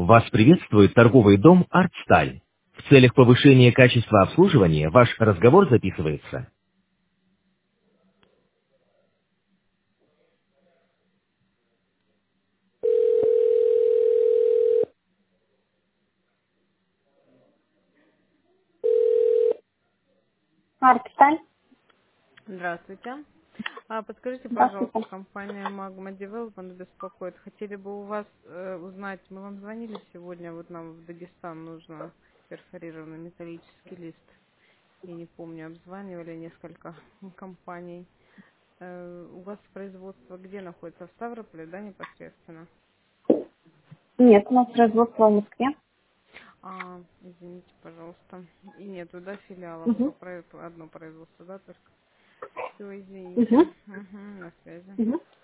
Вас приветствует торговый дом «Артсталь». В целях повышения качества обслуживания ваш разговор записывается. Артсталь. Здравствуйте. Подскажите, пожалуйста, Здравствуйте. компания Magma Development беспокоит. Хотели бы у вас узнать, мы вам звонили сегодня, вот нам в Дагестан нужно перфорированный металлический лист. Я не помню, обзванивали несколько компаний. У вас производство где находится? В Ставрополе, да, непосредственно? Нет, у нас производство в Москве. Извините, пожалуйста. И нету, да, филиалов? Угу. Одно производство, да, только? Все, извините. Угу. Угу, на связи. Угу.